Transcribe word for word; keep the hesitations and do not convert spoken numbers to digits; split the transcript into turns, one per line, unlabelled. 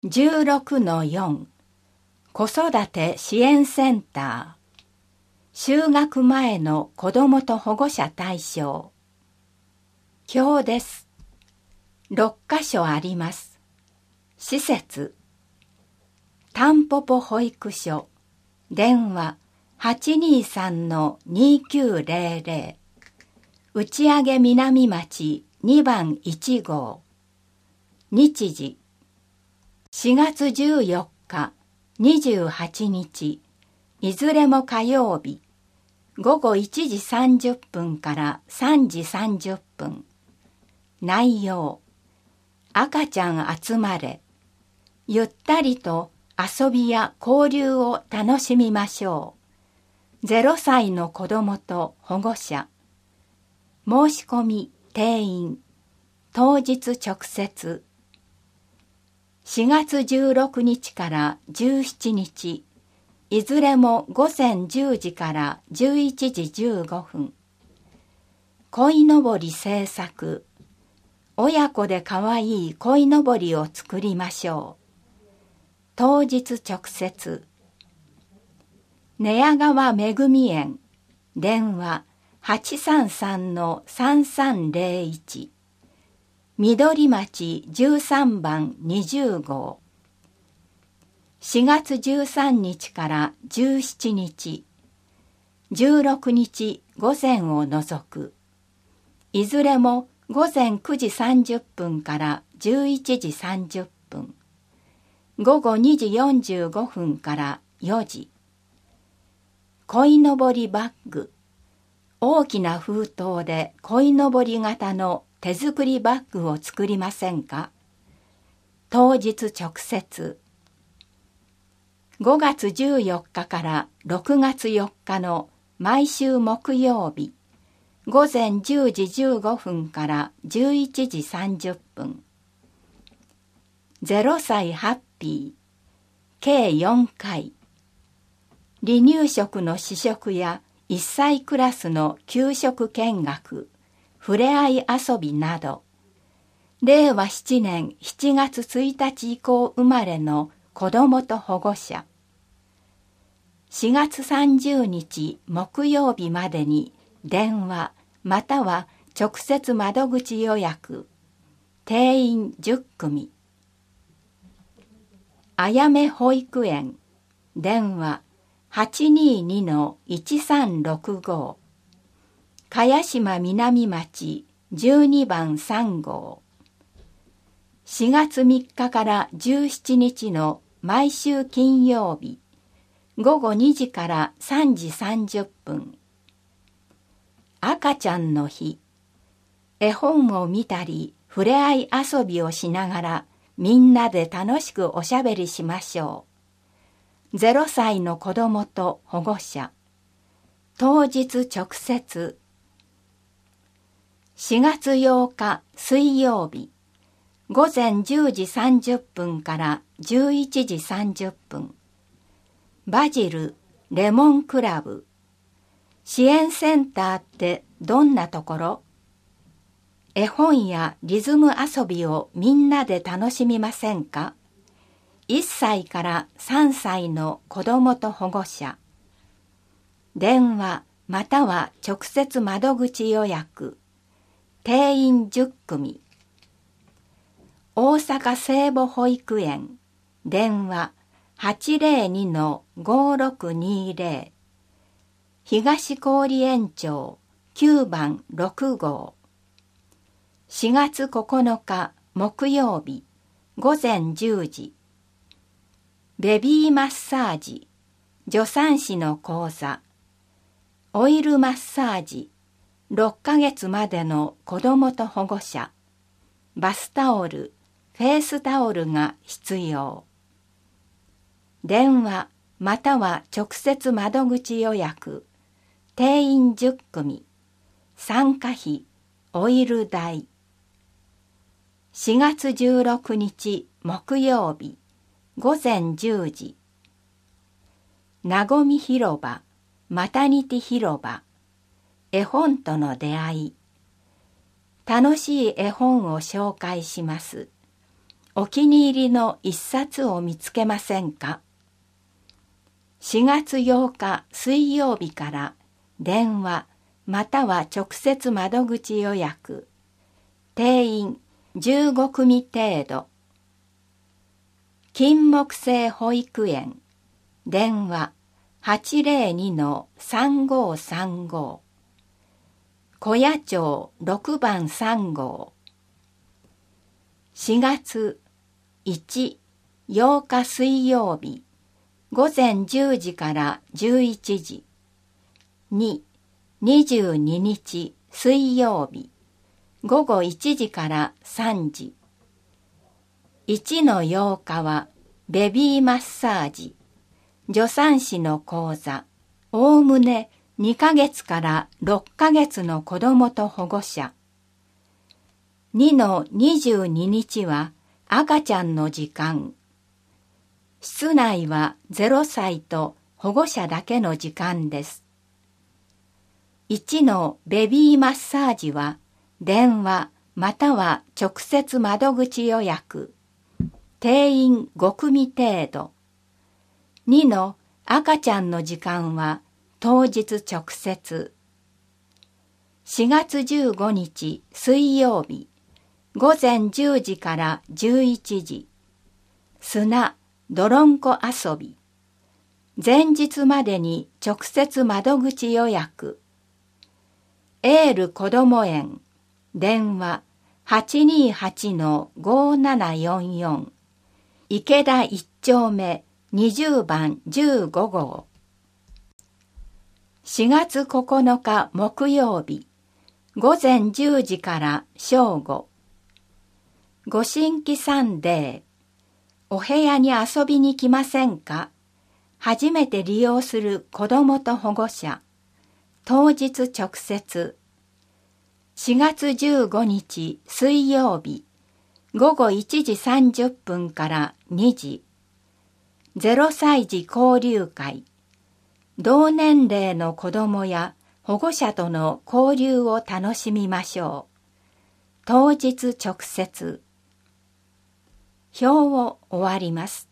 じゅうろくのよん 子育て支援センター就学前の子どもと保護者対象表です。ろっかしょあります。施設たんぽぽ保育所電話 はちにさんのにきゅうぜろぜろ 打上南町にばんいちごう日時しがつじゅうよっか、にじゅうはちにち、いずれも火曜日、ごごいちじさんじゅっぷんからさんじさんじゅっぷん。内容、赤ちゃん集まれ。ゆったりと遊びや交流を楽しみましょう。ゼロさいの子どもと保護者。申し込み、定員。当日直接。しがつじゅうろくにちからじゅうしちにち、いずれもごぜんじゅうじからじゅういちじじゅうごふん。鯉のぼり制作。親子でかわいい鯉のぼりを作りましょう。当日直接。寝屋川めぐみ園。電話 はちさんさんのさんさんぜろいち。緑町じゅうさんばんにじゅうごうしがつじゅうさんにちからじゅうしちにちじゅうろくにち午前を除くいずれもごぜんくじさんじゅっぷんからじゅういちじさんじゅっぷんごごにじよんじゅうごふんからよじ鯉のぼりバッグ大きな封筒で鯉のぼり型の手作りバッグを作りませんか？当日直接。ごがつじゅうよっかからろくがつよっかの毎週木曜日、ごぜんじゅうじじゅうごふんからじゅういちじさんじゅっぷん。ゼロさいハッピー、計よんかい。離乳食の試食やいっさいクラスの給食見学、ふれあい遊びなど、れいわななねんしちがつついたち以降生まれの子どもと保護者、しがつさんじゅうにち木曜日までに電話または直接窓口予約、定員じゅっくみ。あやめ保育園、電話 はちににのいちさんろくごう茅島南町じゅうにばんさんごうしがつみっかからじゅうしちにちの毎週金曜日ごごにじからさんじさんじゅっぷん赤ちゃんの日絵本を見たりふれあい遊びをしながらみんなで楽しくおしゃべりしましょう。ゼロさいの子どもと保護者当日直接しがつようか水曜日ごぜんじゅうじさんじゅっぷんからじゅういちじさんじゅっぷんバジルレモンクラブ支援センターってどんなところ？絵本やリズム遊びをみんなで楽しみませんか？いっさいからさんさいの子どもと保護者電話または直接窓口予約定員じゅっくみ大阪聖母保育園電話 はちぜろにのごろくにぜろ 東郡園町きゅうばんろくごうしがつここのか木曜日ごぜんじゅうじベビーマッサージ助産師の講座オイルマッサージろっかげつまでの子どもと保護者バスタオルフェイスタオルが必要電話または直接窓口予約定員じゅっくみ参加費オイル代しがつじゅうろくにち木曜日ごぜんじゅうじなごみ広場マタニティ広場絵本との出会い楽しい絵本を紹介しますお気に入りの一冊を見つけませんか？しがつようか水曜日から電話または直接窓口予約。定員じゅうごくみ程度。金木犀保育園。電話 はちぜろにのさんごさんご。小谷町ろくばんさんごう。しがついち、ようか水曜日。ごぜんじゅうじからじゅういちじ。に、にじゅうににち水曜日。ごごいちじからさんじ。いちのようかはベビーマッサージ。助産師の講座。おおむねにかげつからろっかげつの子供と保護者。にのにじゅうににちは赤ちゃんの時間。室内はゼロさいと保護者だけの時間です。いちのベビーマッサージは電話または直接窓口予約。定員ごくみ程度。にの赤ちゃんの時間は当日直接。しがつじゅうごにち水曜日。ごぜんじゅうじからじゅういちじ。砂、泥んこ遊び。前日までに直接窓口予約。エールこども園。電話 はちにはちのごななよんよん。池田一丁目にじゅうばんじゅうごごう。しがつここのか木曜日。ごぜんじゅうじから正午。ご新規サンデー。お部屋に遊びに来ませんか？初めて利用する子どもと保護者。当日直接。しがつじゅうごにち水曜日。ごごいちじさんじゅっぷんからにじ。ゼロさい児交流会。同年齢の子どもや保護者との交流を楽しみましょう。当日直接。表を終わります。